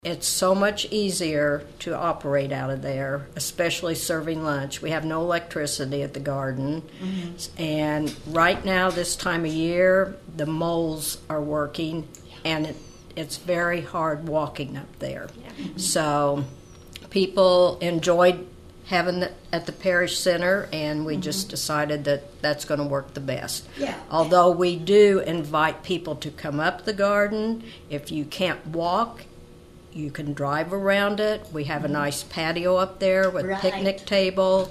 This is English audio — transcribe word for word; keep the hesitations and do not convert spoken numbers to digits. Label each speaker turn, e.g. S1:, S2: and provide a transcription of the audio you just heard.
S1: It's so much easier to operate out of there, especially serving lunch. We have no electricity at the garden. Mm-hmm. And right now, this time of year, the moles are working, and it, it's very hard walking up there. Yeah. Mm-hmm. So people enjoyed having it at the parish center, and we mm-hmm. just decided that that's going to work the best.
S2: Yeah.
S1: Although we do invite people to come up the garden. If you can't walk, you can drive around it. We have a nice patio up there with
S2: right.
S1: a picnic table.